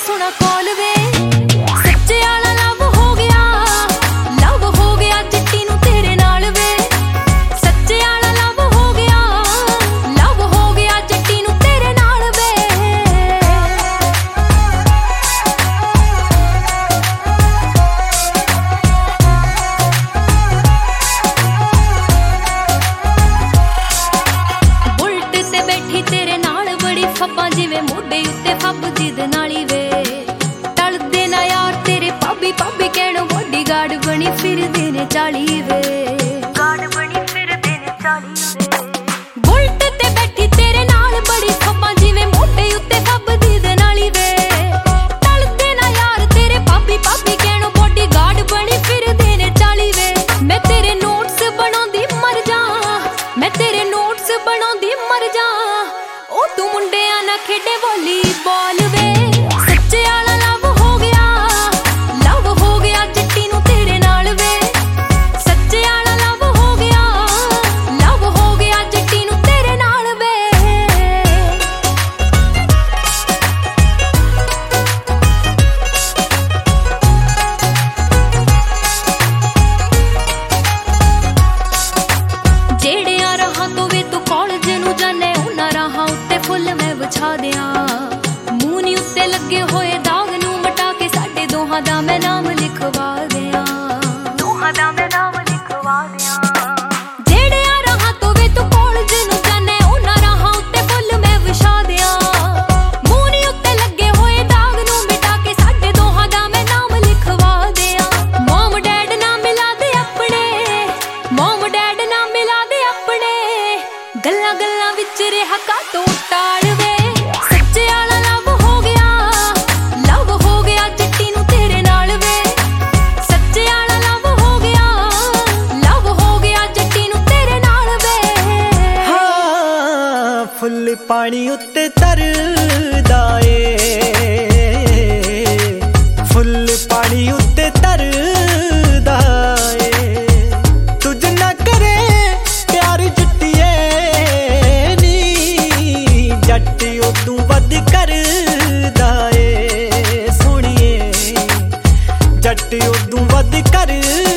सुना कॉल वे सच्चे आला लव हो गया चिट्टी नू तेरे नाल वे सच्चे आला लव हो गया चिट्टी नू तेरे नाल वे बुलट ते बैठी तेरे नाल बड़ी फब्बा जिवें मोढे उत्ते फब जिद नाली वे टलदे ना यार तेरे भाभी कहणो बॉडीगार्ड बनी फिरदे ने 40 वे गार्ड बनी फिरदे ने 40 वे बुलट ते बैठी तेरे नाल बड़ी फब्बा जिवें मोढे उत्ते फब जिद नाली वे टलदे ना यार तेरे भाभी कहणो बॉडीगार्ड बनी फिरदे ने 40 वे मैं तेरे नोट्स बनाउंदी मर जा मैं तेरे नोट्स बनाउंदी मर जा ओ तू मुंडियां ना खेडे वॉलीबॉल वे सच्चे आला लव हो गया चिट्टी नू तेरे नाल वे सच्चे आला लव हो गया चिट्टी नू तेरे नाल वे जेड़े आ रहा तो वे तू कॉलेज नू जाने उन्हां राहां उत्ते फुੱਲ मैं विछा दियां मूंह नी उत्ते लगे होए दाग नू मटा के साडे दोहां दा मैं नाम लिखवा दियां जेड़े आ रहा तो वे तू कॉलेज नू जाने उन्हां राहां उत्ते फुੱਲ मैं विछा दियां मूंह नी उत्ते लगे होए दाग नू मिटा के साडे दोहां दा मैं नाम लिखवा दियां मॉम डैड ना मिला दे अपने गल्लां गल्लां विच रिहा कातों टाल वे सच्चे आला लव हो गया चिट्टी नू तेरे नाल वे सच्चे आला लव हो गया चिट्टी नू तेरे नाल वे हाँ फुੱਲ पानी उत्ते तरदा ए फुੱਲ पानी उत्ते तरदा ए तुझ ना करे प्यार जुटिए नी जट उदू वध करदा ए सोहणीए जट उदू वध कर